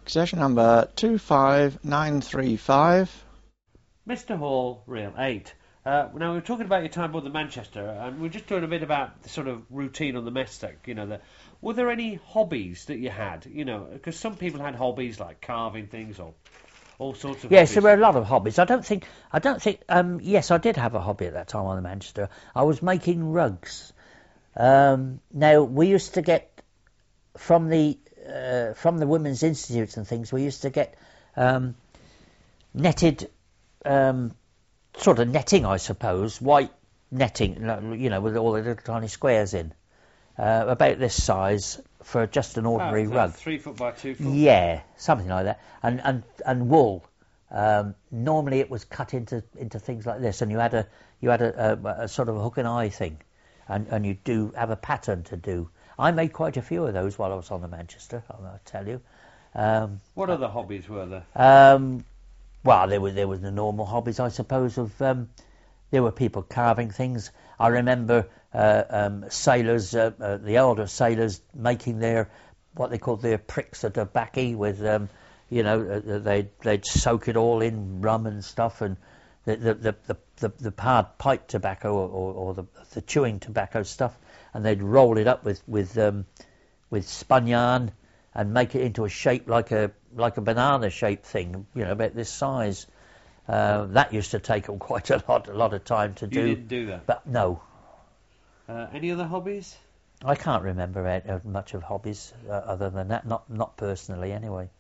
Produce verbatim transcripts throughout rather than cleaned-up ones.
Session number two five nine three five. Mister Hall, Reel eight. Uh, now, we were talking about your time aboard the Manchester, and we we're just doing a bit about the sort of routine on the mess deck, you know. The, were there any hobbies that you had, you know, because some people had hobbies like carving things or all sorts of Yes, hobbies. there were a lot of hobbies. I don't think, I don't think, um, yes, I did have a hobby at that time on the Manchester. I was making rugs. Um, now, we used to get, from the, uh, from the Women's Institutes and things, we used to get um, netted, um, sort of netting, I suppose, white netting, you know, with all the little tiny squares in, uh, about this size for just an ordinary oh, rug. Three foot by two foot? Yeah, something like that. And and, and wool. Um, normally it was cut into, into things like this, and you had a you had a, a, a sort of a hook and eye thing, and, and you do have a pattern to do. I made quite a few of those while I was on the Manchester, I'll tell you. Um, what other hobbies were there? Um, well, there were there was the normal hobbies, I suppose. Of um, there were people carving things. I remember uh, um, sailors, uh, uh, the elder sailors, making their what they called their pricks of tobacco with, um, you know, uh, they'd they'd soak it all in rum and stuff, and the the the the, the, the hard pipe tobacco or, or, or the the chewing tobacco stuff, and they'd roll it up with with um, with spun yarn and make it into a shape like a like a banana shaped thing, you know, about this size. Uh, that used to take them quite a lot, a lot of time to do. You didn't do that? But no. Uh, any other hobbies? I can't remember uh, much of hobbies uh, other than that. Not not personally, anyway.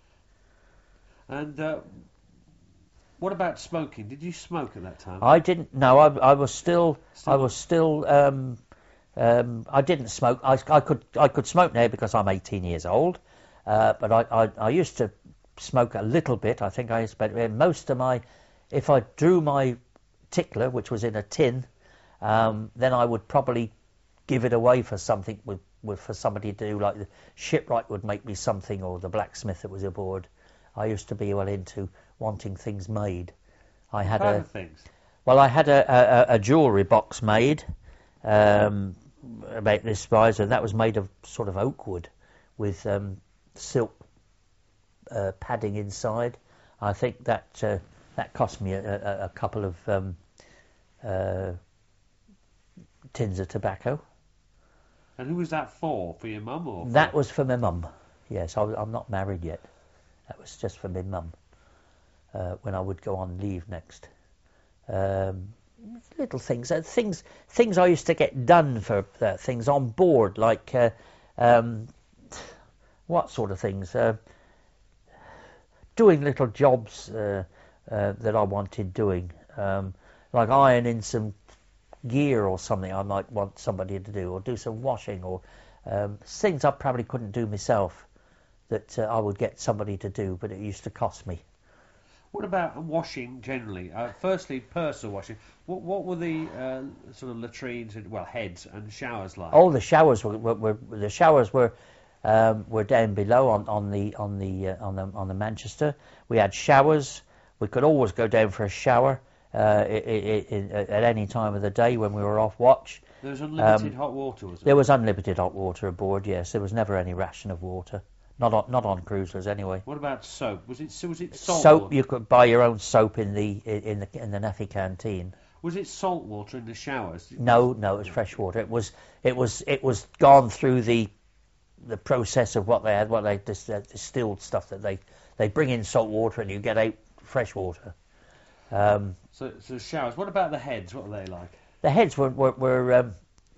And uh, what about smoking? Did you smoke at that time? I didn't. No, I, I was still. Still- I was still. Um, um, I didn't smoke. I, I could. I could smoke now because I'm eighteen years old. Uh, but I, I, I used to smoke a little bit. I think I spent most of my, if I drew my tickler, which was in a tin, um, then I would probably give it away for something with, with for somebody to do. Like the shipwright would make me something, or the blacksmith that was aboard. I used to be well into wanting things made. I had What a kind of things? well, I had a, a, a jewellery box made um, about this size, and that was made of sort of oak wood with um, silk uh, padding inside. I think that uh, that cost me a, a, a couple of um, uh, tins of tobacco. And who was that for? For your mum or? For That was for my mum. Yes, I, I'm not married yet. That was just for my mum uh, when I would go on leave next. Um, little things, uh, things, things I used to get done for uh, things on board, like uh, um, what sort of things? Uh, doing little jobs uh, uh, that I wanted doing, um, like ironing some gear or something I might want somebody to do, or do some washing, or um, things I probably couldn't do myself that uh, I would get somebody to do, but it used to cost me. What about washing generally? Uh, firstly, personal washing. What, what were the uh, sort of latrines and well heads and showers like? Oh, the showers were, were, were the showers were um, were down below on, on the on the uh, on the on the Manchester. We had showers. We could always go down for a shower uh, i i i at any time of the day when we were off watch. There was unlimited um, hot water, was there? There was unlimited hot water aboard. Yes, there was never any ration of water. Not on not on cruisers anyway. What about soap? Was it was it salt Soap, water? you could buy your own soap in the in the in the Neffy canteen. Was it salt water in the showers? No, no, it was fresh water. It was it was it was gone through the the process of what they had, what they dis, uh, distilled stuff that they they bring in salt water and you get out fresh water. Um, So, so showers. What about the heads? What were they like? the heads were were, were um,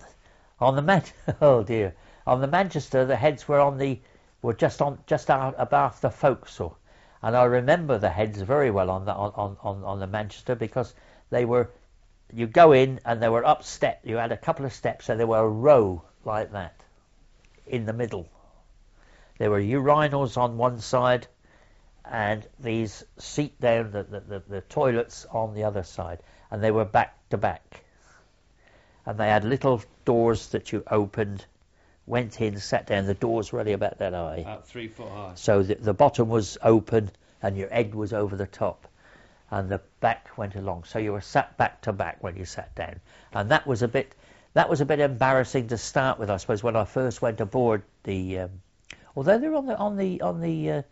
on the Man. Oh dear, on the Manchester, the heads were on the were just on just out above the forecastle, and I remember the heads very well on the on, on, on the Manchester because they were. You go in and they were up step. You had a couple of steps, and they were a row like that in the middle. There were urinals on one side, and these seat down the, the, the, the toilets on the other side, and they were back to back. And they had little doors that you opened, went in, sat down. The doors were only about that high. About three foot high. So the, the bottom was open and your head was over the top, and the back went along. So you were sat back to back when you sat down, and that was a bit that was a bit embarrassing to start with, I suppose, when I first went aboard the. Um, although they're on the on the on the uh,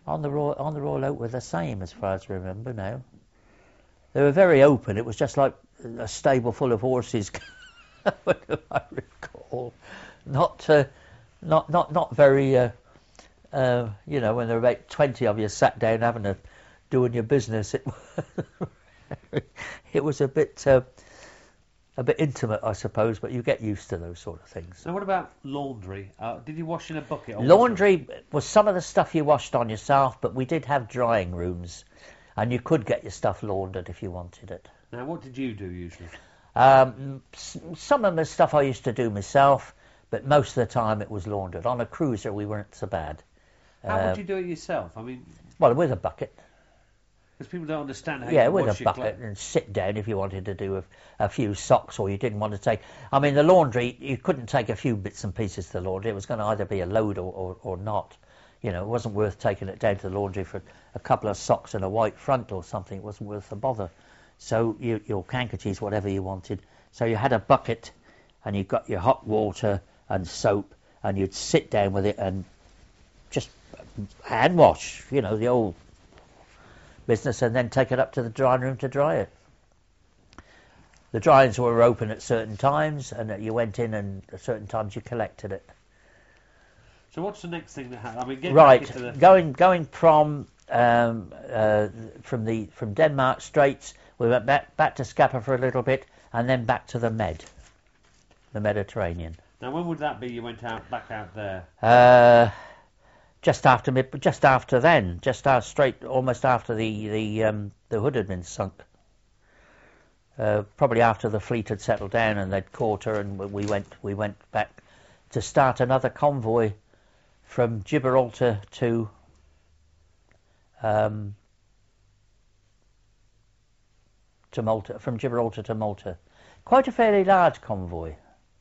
On the Royal, on the Royal Oak were the same, as far as I remember now. They were very open. It was just like a stable full of horses, what do I recall. Not, uh, not, not, not very, uh, uh, you know, when there were about twenty of you sat down having a, doing your business, it, it was a bit, uh, a bit intimate, I suppose, but you get used to those sort of things. Now, what about laundry? Uh, did you wash in a bucket? Or Laundry was some of the stuff you washed on yourself, but we did have drying rooms, and you could get your stuff laundered if you wanted it. Now, what did you do usually? Um, s- some of the stuff I used to do myself, but most of the time it was laundered. On a cruiser, we weren't so bad. How Uh, would you do it yourself? I mean, Well, with a bucket. because people don't understand how Yeah, you with wash a your bucket, clothes. and sit down if you wanted to do a, a few socks, or you didn't want to take... I mean, the laundry, you couldn't take a few bits and pieces to the laundry. It was going to either be a load or, or, or not. You know, it wasn't worth taking it down to the laundry for a couple of socks and a white front or something. It wasn't worth the bother. So you, your handkerchiefs, whatever you wanted. So you had a bucket, and you got your hot water and soap, and you'd sit down with it and just hand wash, you know, the old business, and then take it up to the drying room to dry it. The dryings were open at certain times, and you went in, and at certain times you collected it. So what's the next thing that happened? I mean, get Right, back into the... going going from um, uh, from the from Denmark Straits, we went back back to Scapa for a little bit, and then back to the Med, the Mediterranean. Now, when would that be? You went out back out there. Uh, just after mid, just after then, just out straight, almost after the the um, the hood had been sunk. Uh, probably after the fleet had settled down and they'd caught her, and we went we went back to start another convoy from Gibraltar to um, to Malta, from Gibraltar to Malta. Quite a fairly large convoy.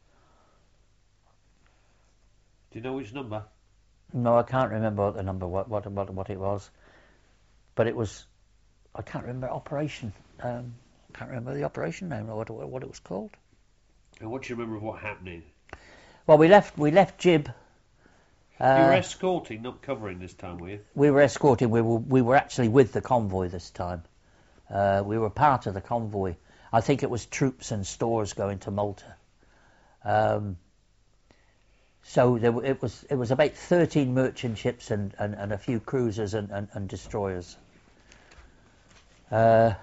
Do you know which number? No, I can't remember what the number, what what what, what it was, but it was. I can't remember operation. Um, can't remember the operation name or what what it was called. And what do you remember of what happening? Well, we left we left Gib. Uh, you were escorting, not covering this time, were you? We were escorting. We were we were actually with the convoy this time. Uh, we were part of the convoy. I think it was troops and stores going to Malta. Um, so there, it was it was about thirteen merchant ships and, and, and a few cruisers and, and, and destroyers. Uh,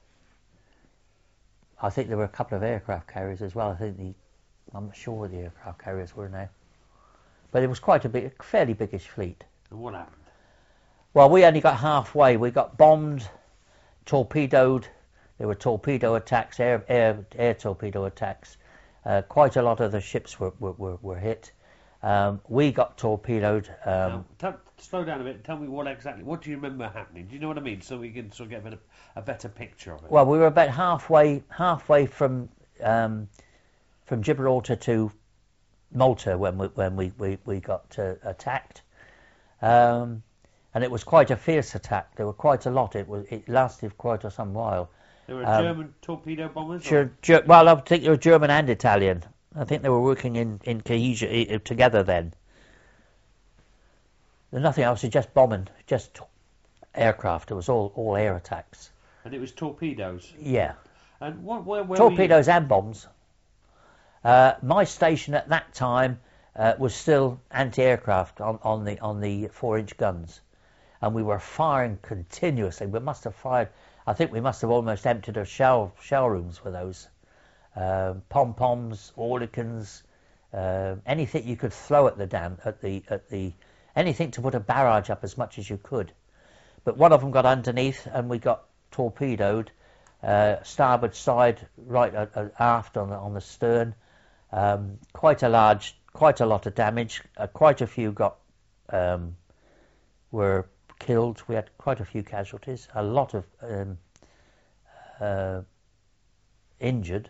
I think there were a couple of aircraft carriers as well. I think the I'm not sure where the aircraft carriers were now, but it was quite a big, fairly biggish fleet. And what happened? Well, we only got halfway. We got bombed, torpedoed. There were torpedo attacks, air air, air torpedo attacks. Uh, quite a lot of the ships were were, were, were hit. Um, we got torpedoed. Um, now, t- slow down a bit. Tell me what exactly. What do you remember happening? Do you know what I mean? So we can sort of get a, bit of, a better picture of it. well, we were about halfway halfway from um, from Gibraltar to Malta when we when we we, we got uh, attacked. Um, and it was quite a fierce attack. There were quite a lot. It was it lasted quite a some while. There were um, German torpedo bombers. Ger- Ger- well, I think they were German and Italian. I think they were working in in cohesion i- together then. There's nothing else. It just bombing, just aircraft. It was all all air attacks. And it was torpedoes. Yeah, And what? Where, where torpedoes and bombs. Uh, my station at that time uh, was still anti-aircraft on, on the on the four-inch guns, and we were firing continuously. We must have fired. I think we must have almost emptied our shell shell rooms for those. Um, pom-poms, orlikins, uh, anything you could throw at the dam, at the at the anything to put a barrage up as much as you could. But one of them got underneath, and we got torpedoed. Uh, starboard side, right uh, uh, aft on the, on the stern. Um, quite a large, quite a lot of damage. Uh, quite a few got um, were killed. We had quite a few casualties. A lot of um, uh, injured.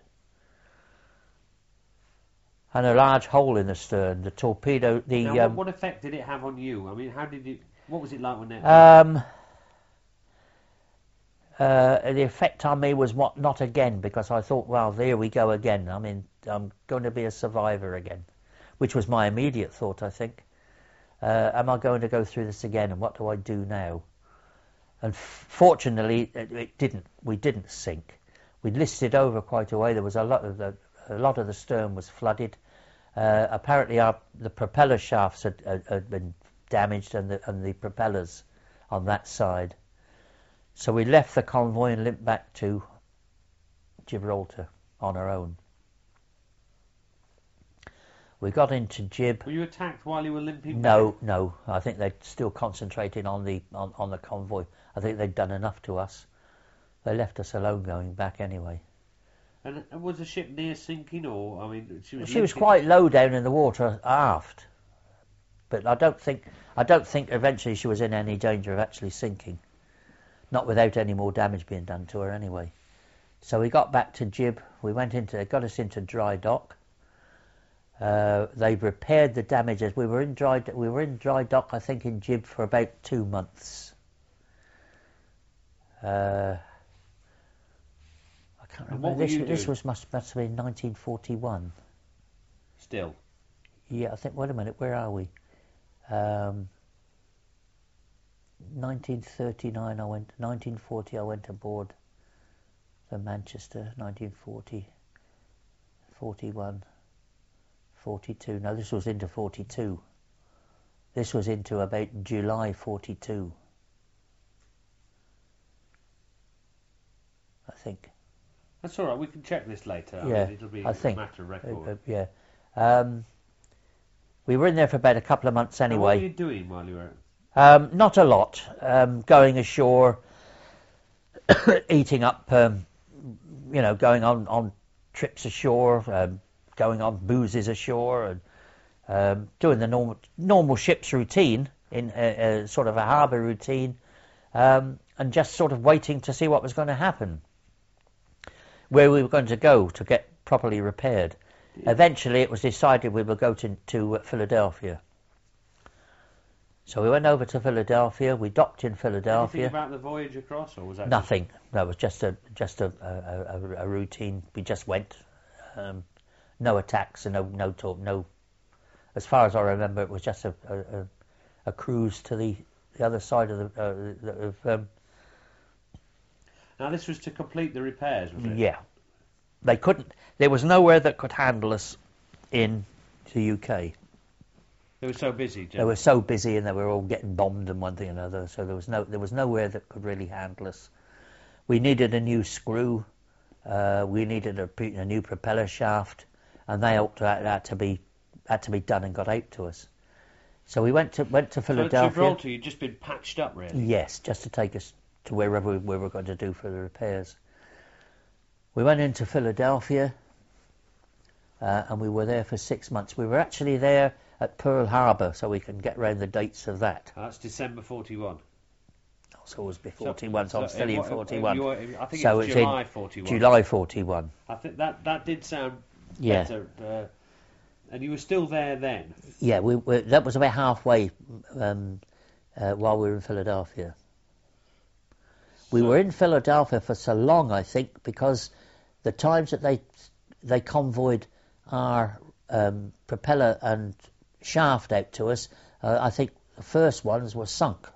And a large hole in the stern. The torpedo, the Now, um, what, what effect did it have on you? I mean, how did it? What was it like when it? um, uh, the effect on me was what not again, because I thought, well, there we go again. I mean, I'm going to be a survivor again, which was my immediate thought, I think. Uh, am I going to go through this again, and what do I do now? And f- fortunately, it, it didn't. We didn't sink. We listed over quite a way. There was a lot of the a lot of the stern was flooded. Uh, apparently, our the propeller shafts had, had, had been damaged, and the and the propellers on that side. So we left the convoy and limped back to Gibraltar on our own. We got into Gib. Were you attacked while you were limping No, back? no. I think they're still concentrating on the on, on the convoy. I think they'd done enough to us. They left us alone going back anyway. And was the ship near sinking, or I mean, she was. She was limping- quite low down in the water aft, but I don't think I don't think eventually she was in any danger of actually sinking. Not without any more damage being done to her anyway. So we got back to Gib. We went into, got us into dry dock. Uh, they repaired the damages. We were in dry. We were in dry dock, I think, in Gib for about two months. Uh, I can't And remember. what were This, you this doing? was must must have been nineteen forty-one. Still. Yeah, I think. Wait a minute. Where are we? Um, nineteen thirty-nine. I went. nineteen forty. I went aboard the Manchester. nineteen forty. forty-one. forty-two. No, this was into forty-two. This was into about July forty-two. I think. That's all right. We can check this later. I Yeah, mean, it'll be I a think. matter of Uh, record. uh, yeah. Um, we were in there for about a couple of months And what were anyway. you doing while you were? Um, not a lot. Um, going ashore, eating up, um, you know, going on, on trips ashore, um, going on boozes ashore, and um, doing the normal normal ship's routine in a, a sort of a harbour routine, um, and just sort of waiting to see what was going to happen, where we were going to go to get properly repaired. Yeah. Eventually, it was decided we would go to, to Philadelphia. So we went over to Philadelphia. We docked in Anything Philadelphia. about the voyage across, or was that Nothing. No, it was just a just a, a, a, a routine. We just went. Um, no attacks and no no talk. No. As far as I remember, it was just a a, a cruise to the, the other side of the. Uh, the of, um, Just... Now this was to complete the repairs, was it? yeah. They couldn't. There was nowhere that could handle us in the U K. They were so busy. Jim. They were so busy, and they were all getting bombed and one thing and another. So there was no there was nowhere that could really handle us. We needed a new screw. Uh, we needed a, a new propeller shaft, and they ought to had to be had to be done and got out to us. So we went to went to So Philadelphia. Gibraltar, you'd just been patched up, really. Yes, just to take us to wherever we, we were going to do for the repairs. We went into Philadelphia, uh, and we were there for six months. We were actually there at Pearl Harbor, so we can get round the dates of that. Oh, that's December forty-one. So it was before forty-one, so I'm still it in wa- forty-one. you were- I think So it's it's July in forty-one. July forty-one. I think that that did sound Yeah. better. Uh, and you were still there then. Yeah, we, we that was about halfway um, uh, while we were in Philadelphia. We So- were in Philadelphia for so long, I think, because the times that they they convoyed our um, propeller and shaft out to us, uh, I think the first ones were sunk.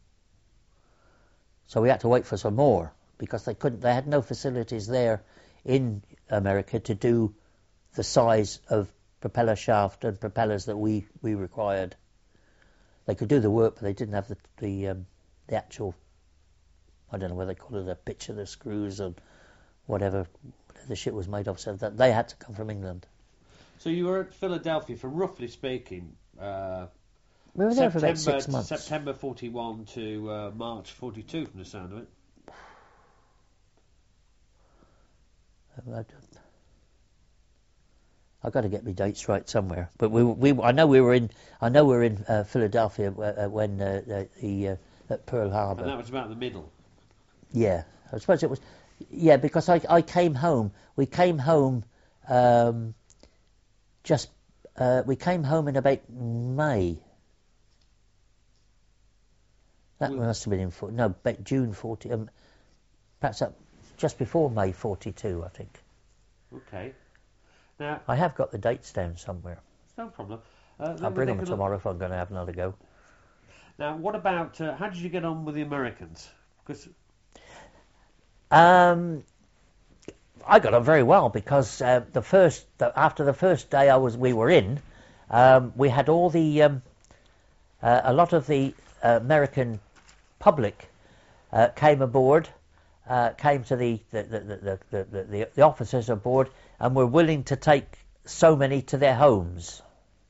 So we had to wait for some more because they couldn't. They had no facilities there in America to do the size of propeller shaft and propellers that we, we required. They could do the work, but they didn't have the the, um, the actual. I don't know whether they call it a pitch of the screws or whatever the ship was made of. So that they had to come from England. So you were at Philadelphia for, roughly speaking, uh, We were there for September, about six months. September forty-one to uh, March forty-two, from the sound of it. I've got to get my dates right somewhere. But we, we, I know we were in, I know we were in uh, Philadelphia uh, when uh, the, the uh, at Pearl Harbor. And that was about the middle. Yeah, I suppose it was. Yeah, because I, I came home. We came home um, just. Uh, we came home in about May. That We- must have been in for, no, about June forty. Um, perhaps up just before May forty-two, I think. Okay. Now, I have got the dates down somewhere. no problem. Uh, they I'll were- bring they them could- tomorrow if I'm going to have another go. Now, what about, uh, how did you get on with the Americans? Because Um, I got on very well because uh, the first the, after the first day I was we were in, um, we had all the um, uh, a lot of the uh, American public uh, came aboard, uh, came to the the the, the, the, the, the the officers aboard, and were willing to take so many to their homes.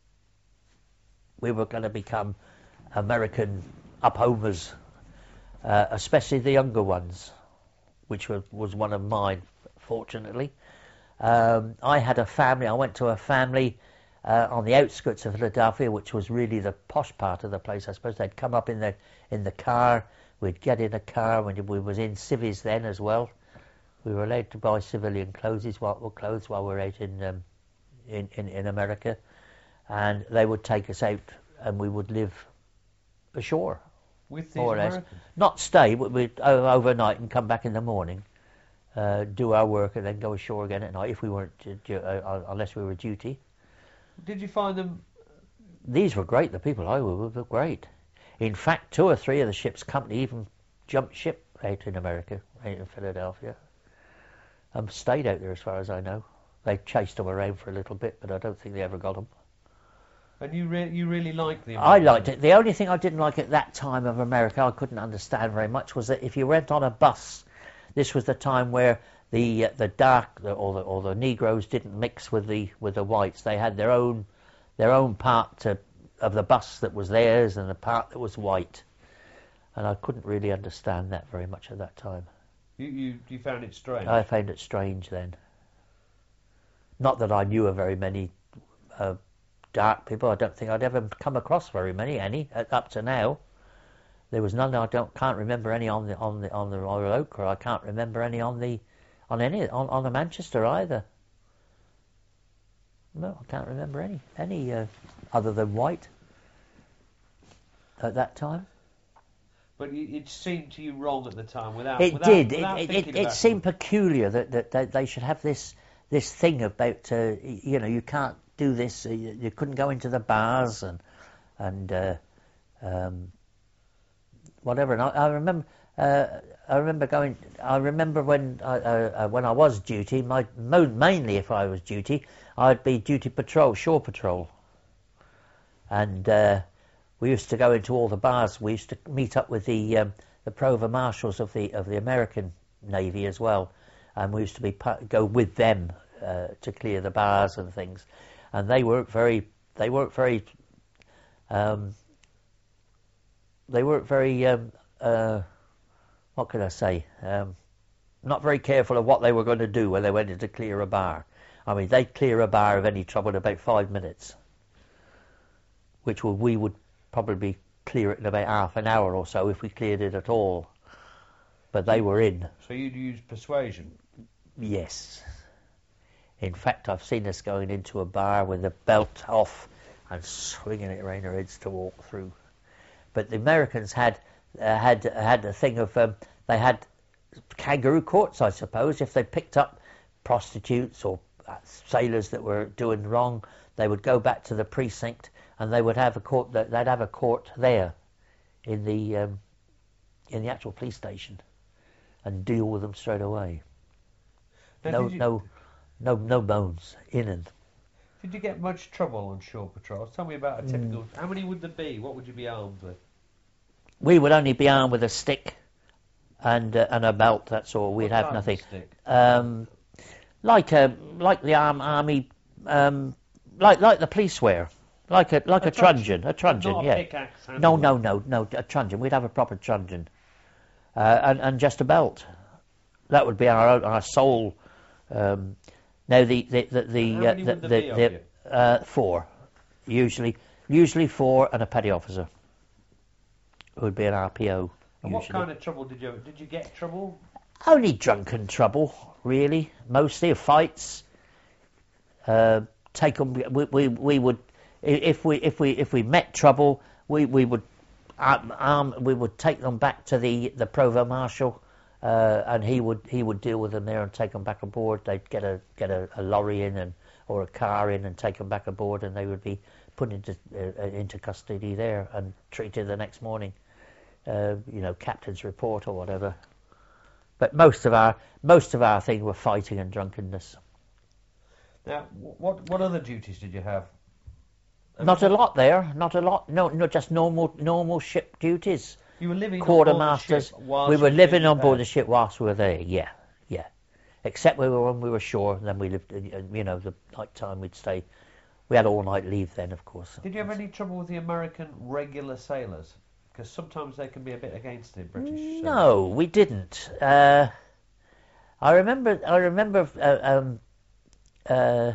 We were going to become American uphomers, uh, especially the younger ones, which was, was one of mine, fortunately. Um, I had a family, I went to a family uh, on the outskirts of Philadelphia, which was really the posh part of the place, I suppose. They'd come up in the in the car, we'd get in a car, when we was in civvies then as well. We were allowed to buy civilian clothes while, clothes while we were out in, um, in, in, in America, and they would take us out and we would live ashore. with these More or less. Americans. Not stay, but we'd o- overnight and come back in the morning, uh, do our work, and then go ashore again at night if we weren't, uh, du- uh, unless we were duty. Did you find them? These were great. The people I was with were great. In fact, two or three of the ship's company even jumped ship out in America, out in Philadelphia, and stayed out there as far as I know. They chased them around for a little bit, but I don't think they ever got them. And you re- you really liked the I Americans? liked it. The only thing I didn't like at that time of America, I couldn't understand very much, was that if you went on a bus, this was the time where the uh, the dark the, or the or the Negroes didn't mix with the with the whites. They had their own their own part to, of the bus that was theirs and the part that was white, and I couldn't really understand that very much at that time. You you, you found it strange. I found it strange then. Not that I knew of very many uh, dark people. I don't think I'd ever come across very many, any uh, up to now. There was none. I don't can't remember any on the on the on the Royal Oak, or I can't remember any on the on any on, on the Manchester either. No, I can't remember any any uh, other than white at that time. But you, it seemed to you wrong at the time, without. It without, did. Without It, it, thinking it, it about seemed peculiar that, that, that they should have this this thing about uh, y- you know you can't do this. Uh, you, you couldn't go into the bars and and uh, um, whatever. And I, I remember uh, I remember going. I remember when I, uh, uh, when I was duty. My mo- mainly if I was duty, I'd be duty patrol, shore patrol, and. Uh, We used to go into all the bars. We used to meet up with the um, the provost marshals of the of the American Navy as well, and we used to be pa- go with them uh, to clear the bars and things. And they weren't very they weren't very um, they weren't very um, uh, what could I say? Um, not very careful of what they were going to do when they went in to clear a bar. I mean, they'd clear a bar of any trouble in about five minutes, which would, we would. Probably clear it in about half an hour or so if we cleared it at all. But they were in. So you'd use persuasion? Yes. In fact, I've seen us going into a bar with the belt off and swinging it around our heads to walk through. But the Americans had uh, had had a thing of um, they had kangaroo courts, I suppose. If they picked up prostitutes or uh, sailors that were doing wrong, they would go back to the precinct. And they would have a court. They'd have a court there, in the um, in the actual police station, and deal with them straight away. Now, No, did you, no, no, no bones in and. Did you get much trouble on shore patrols? Tell me about a Mm. typical. How many would there be? What would you be armed with? We would only be armed with a stick, and uh, and a belt. That's all. We'd What have type of nothing. stick? Um, like a like the arm, army, um, like like the police wear, like a like a, A truncheon, truncheon. a truncheon, Not a yeah. pickaxe handle. No, no, no, no, a truncheon. We'd have a proper truncheon, uh, and and just a belt. That would be our own, our sole. Um, now the the the, the, How uh, many the, would there the, be of the you? uh, four, usually usually four and a petty officer. Who would be an R P O. And what usually. kind of trouble did you did you get trouble? Only drunken trouble, really. Mostly fights. Uh, take them. We, we we would if we if we if we met trouble, we we would um, um we would take them back to the the provost marshal, uh, and he would he would deal with them there and take them back aboard. They'd get a get a, a lorry in and or a car in and take them back aboard, and they would be put into uh, into custody there and treated the next morning. Uh, you know, captain's report or whatever. But most of our most of our thing were fighting and drunkenness. Now, what what other duties did you have? Not a lot there. Not a lot. No, not just normal normal ship duties. You were living quartermasters. on board the ship whilst we were you living on repaired. board the ship whilst we were there. Yeah, yeah. Except we were when we were ashore. And then we lived. uh, You know, the night time we'd stay. We had all night leave then, of course. Did you have any trouble with the American regular sailors? Because sometimes they can be a bit against the British. sailors. No, we didn't. Uh, I remember. I remember uh, um, uh,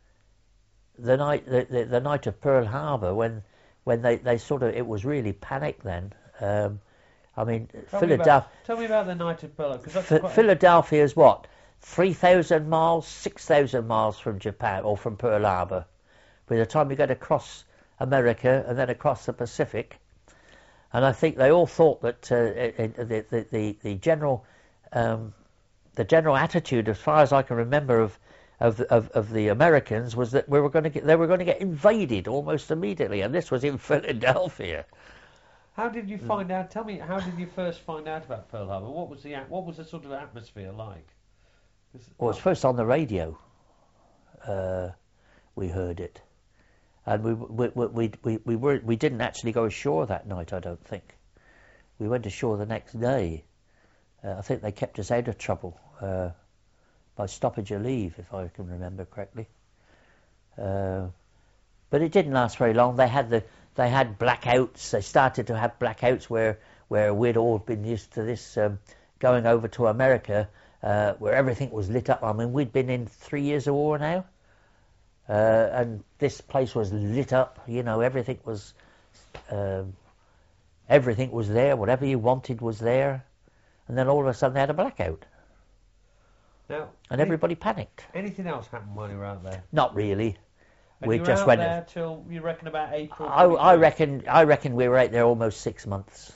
the night, the, the, the night of Pearl Harbor, when when they, they sort of it was really panic then. Um, I mean, Tell me, Philadelphia. about, tell me about the night of Pearl. Cause that's Ph- quite Philadelphia is what three thousand miles, six thousand miles from Japan or from Pearl Harbor. By the time you get across America and then across the Pacific. And I think they all thought that uh, it, it, the, the, the, the general um, the general attitude, as far as I can remember, of of, of of the Americans was that we were going to get they were going to get invaded almost immediately, and this was in Philadelphia. How did you find out? Tell me, how did you first find out about Pearl Harbor? What was the at- what was the sort of atmosphere like? 'Cause- Well, it was first on the radio. Uh, we heard it, and we we we we we were we didn't actually go ashore that night. I don't think we went ashore the next day. Uh, I think they kept us out of trouble uh, by stoppage of leave, if I can remember correctly. Uh, but it didn't last very long. They had the they had blackouts. They started to have blackouts where where we'd all been used to this um, going over to America, uh, where everything was lit up. I mean, we'd been in three years of war now. Uh, and this place was lit up, you know, everything was um, everything was there, whatever you wanted was there, and then all of a sudden they had a blackout, Now, and any- everybody panicked. anything else happened while you were out there? Not really. And We you were just out went. there till you reckon about April. I, I twenty-two? reckon. I reckon we were out there almost six months.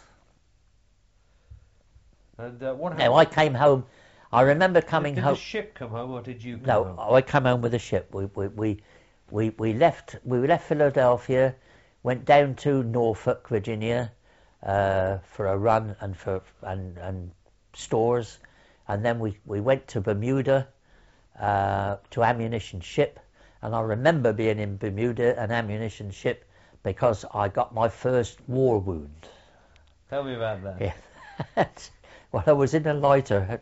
And uh, what Now happened? I came home. I remember coming did home. the ship come home, or did you come No, home? I come home with a ship. We we, we we we left we left Philadelphia, went down to Norfolk, Virginia, uh, for a run and for and and stores, and then we, we went to Bermuda uh, to ammunition ship, and I remember being in Bermuda, an ammunition ship, because I got my first war wound. Tell me about that. Yeah. Well, I was in a lighter.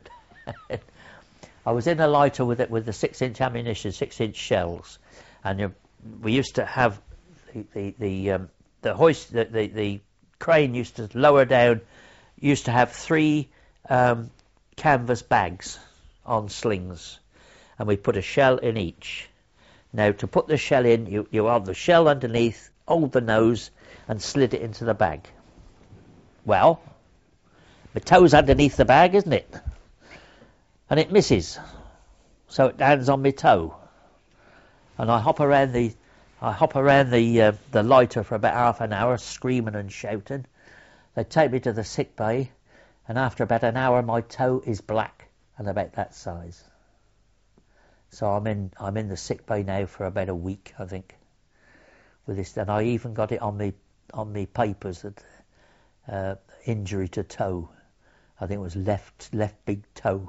I was in a lighter with it with the six-inch ammunition, six-inch shells, and you, we used to have the the the, um, the hoist, the, the the crane used to lower down. Used to have three um, canvas bags on slings, and we put a shell in each. Now, to put the shell in, you you have the shell underneath, hold the nose, and slid it into the bag. Well, my toe's underneath the bag, isn't it? And it misses, so it lands on my toe, and I hop around the, I hop around the uh, the lighter for about half an hour, screaming and shouting. They take me to the sick bay, and after about an hour, my toe is black and about that size. So I'm in, I'm in the sick bay now for about a week, I think, with this. And I even got it on me, on me papers that uh, injury to toe. I think it was left, left big toe.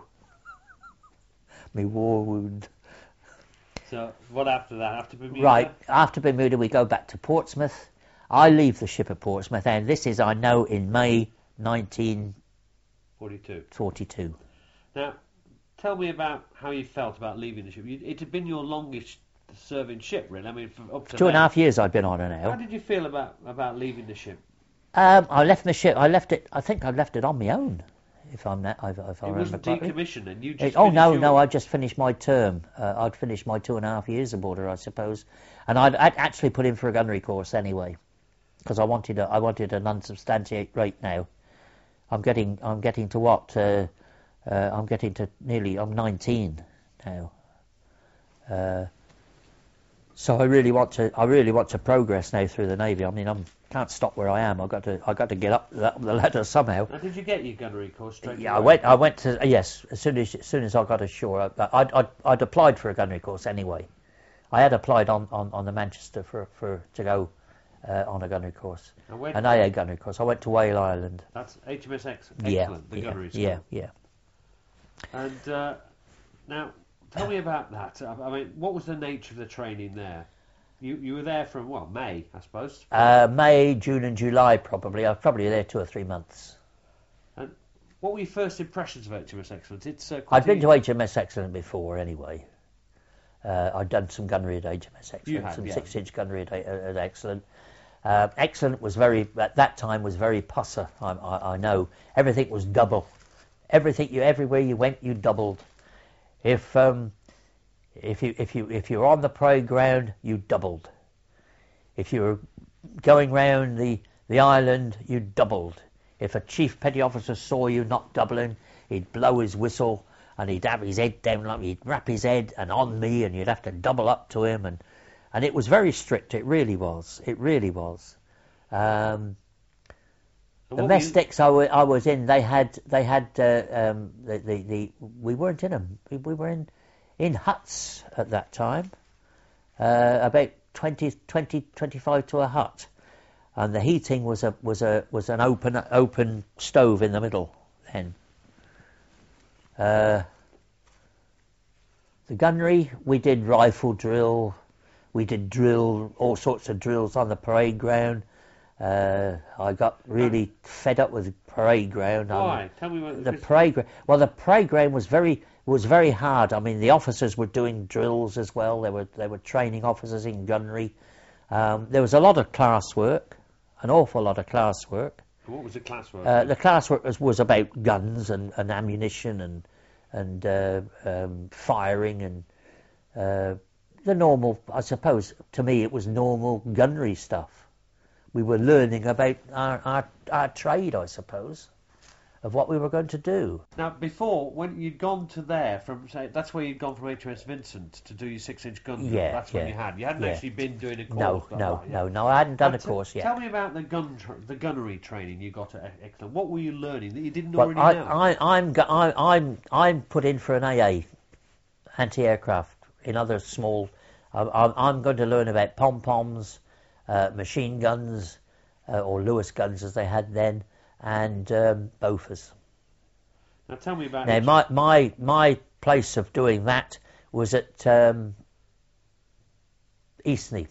Me war wound. So what after that? After Bermuda? Right, after Bermuda we go back to Portsmouth. I leave the ship at Portsmouth, and this is, I know, in May nineteen forty-two. forty-two. Now, tell me about how you felt about leaving the ship. You, it had been your longest serving ship, really. I mean, for up to Two and a then. half years I've been on her How now. did you feel about, about leaving the ship? Um, I left the ship, I left it, I think I left it on my own, if I'm that, if, if I It remember wasn't correctly. decommissioned, and you It- just oh finished no, your- no! I just finished my term. Uh, I'd finished my two and a half years aboard her, I suppose, and I'd, I'd actually put in for a gunnery course anyway, because I wanted a, I wanted an unsubstantiated rate now. I'm getting I'm getting to what? Uh, uh, I'm getting to nearly. I'm nineteen now. Uh, so I really want to. I really want to progress now through the Navy. I mean, I can't stop where I am. I got to. I got to get up the, up the ladder somehow. Now, did you get your gunnery course straight Yeah, I away? went. I went to yes. As soon as as soon as I got ashore, I, I'd, I'd I'd applied for a gunnery course anyway, I had applied on, on, on the Manchester for, for to go uh, on a gunnery course, And where- an A A gunnery course. I went to Whale Island. That's H M S Ex- Yeah, Excellent, the yeah, gunnery school. yeah, yeah. And uh, now, tell me about that. I I mean, what was the nature of the training there? You you were there from, well, May, I suppose? Uh, May, June, and July probably. I was probably there two or three months. And what were your first impressions of H M S Excellent? It's uh, quite I'd been a- to H M S Excellent before anyway. Uh, I'd done some gunnery at H M S You Excellent, had, some yeah. six-inch gunnery at, at Excellent. Uh, Excellent was very, at that time, was very pusser. I, I, I know everything was double. Everything you, everywhere you went, you doubled. If um, if you if you if you were on the parade ground, you doubled. If you were going round the the island, you doubled. If a chief petty officer saw you not doubling, he'd blow his whistle and he'd have his head down, like he'd wrap his head and on me, and you'd have to double up to him, and and it was very strict. It really was. It really was. Um, And the what were mess you- decks I wa- I was in, they had they had uh, um, the, the the we weren't in them. We, we were in in huts at that time, uh, about twenty, twenty, twenty-five to a hut, and the heating was a was a was an open open stove in the middle then. Uh, the gunnery, we did rifle drill, we did drill, all sorts of drills on the parade ground. Uh, I got really fed up with the parade ground. I mean, Why? Tell me what the parade ground. Well, the parade ground was very was very hard. I mean, the officers were doing drills as well. They were they were training officers in gunnery. Um, there was a lot of class work, an awful lot of class work. What was the classwork? Uh, the class work was, was about guns and, and ammunition and and uh, um, firing and uh, the normal. I suppose to me it was normal gunnery stuff. We were learning about our, our, our trade, I suppose, of what we were going to do. Now, before, when you'd gone to there, from say, that's where you'd gone from H M S Vincent to do your six-inch gun drill. Yeah, That's when yeah, you had. You hadn't yeah. actually been doing a course. No, like no, that, yeah. no, no. I hadn't done Now, a t- course yet. Tell me about the gun, tr- the gunnery training you got at Excellent. What were you learning that you didn't Well, already I, know? I, I'm, go- I, I'm, I'm put in for an A A, anti-aircraft, in other small. I, I'm, I'm going to learn about pom poms, uh, machine guns, uh, or Lewis guns as they had then, and um, Bofors. Now, tell me about. Now, H- my, my, my place of doing that was at um, Eastney,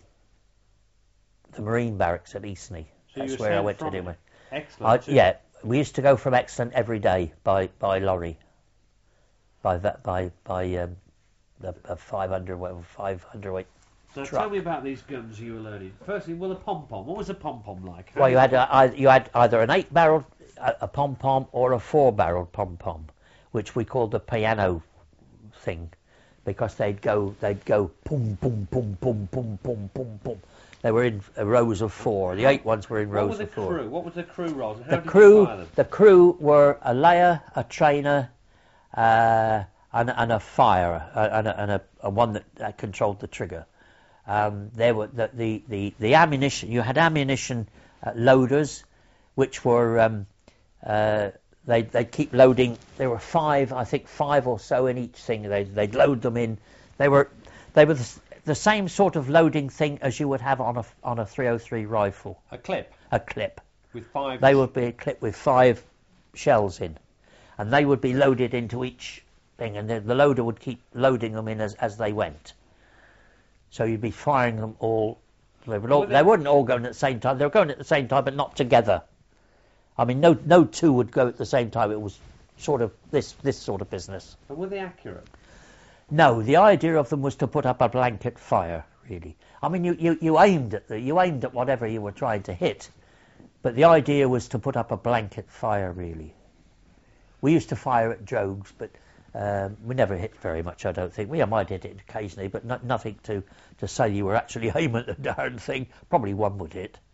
the Marine Barracks at Eastney. So you That's were where I sent went to from do my. Excellent. I, to- yeah, we used to go from Excellent every day by, by lorry, by that by by um, the uh, five hundred well, five hundred weight. Now, truck. tell me about these guns you were learning. Firstly, well, the pom pom. What was a pom pom like? How Well, you did- had uh, you had either an eight barreled a, a pom pom or a four barreled pom pom, which we called the piano thing, because they'd go they'd go boom boom boom boom boom boom boom boom. They were in uh, rows of four. The eight ones were in What rows were the of four. crew? What was the crew roles? and How The did you crew, fire them? the crew were a layer, a trainer, uh, and, and a firer, uh, and, a, and a, a one that, that controlled the trigger. Um, there were the, the, the, the ammunition. You had ammunition uh, loaders, which were um, uh, they they keep loading. There were five, I think, five or so in each thing. They they'd load them in. They were they were the, s- the same sort of loading thing as you would have on a on a three oh three rifle, A clip a clip. with five. They would be clipped with five shells in, and they would be loaded into each thing, and the, the loader would keep loading them in as, as they went. So you'd be firing them all. They, would all, Were they they- wouldn't all go at the same time. They were going at the same time, but not together. I mean, no no two would go at the same time. It was sort of this this sort of business. And were they accurate? No, the idea of them was to put up a blanket fire, really. I mean, you, you, you aimed at the, you aimed at whatever you were trying to hit, but the idea was to put up a blanket fire, really. We used to fire at drogues, but um, we never hit very much, I don't think. We might hit it occasionally, but not, nothing to, to say you were actually aiming at the darn thing. Probably one would hit.